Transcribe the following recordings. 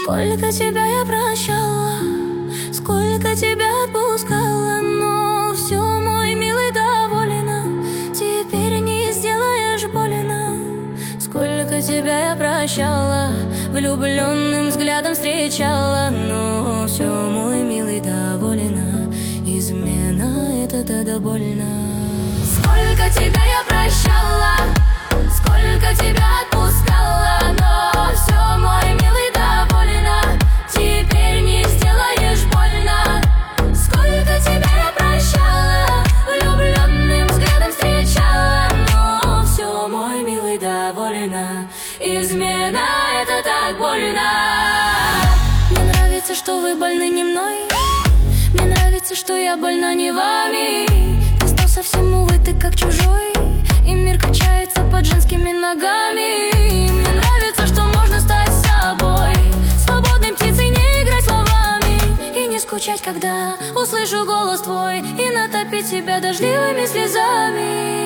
Сколько тебя я прощала, сколько тебя отпускала, но все, мой милый, довольна, теперь не сделаешь больно. Сколько тебя я прощала, влюбленным взглядом встречала, но все, мой милый, довольна, измена это тогда больно. Сколько тебя я прощала, сколько тебя отпускала, но все, мой милый, довольна, теперь не сделаешь больно. Сколько тебя я прощала, влюбленным взглядом встречала, но все, мой милый, довольна, измена это так больно. Мне нравится, что вы больны не мной, мне нравится, что я больна не вами. Ты стал совсем, увы, ты как чужой, и мир качается под женскими ногами. Мне нравится, что можно стать собой, свободной птицей, не играть словами, и не скучать, когда услышу голос твой, и натопить себя дождливыми слезами.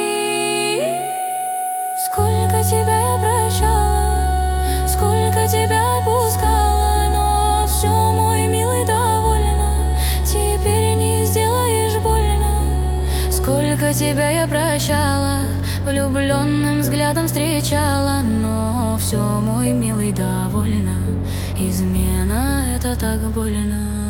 Сколько тебя я прощала, сколько тебя отпускала, но все, мой милый, довольна, теперь не сделаешь больно. Сколько тебя я прощала, влюбленным взглядом встречала, но все, мой милый, довольна, измена это так больно.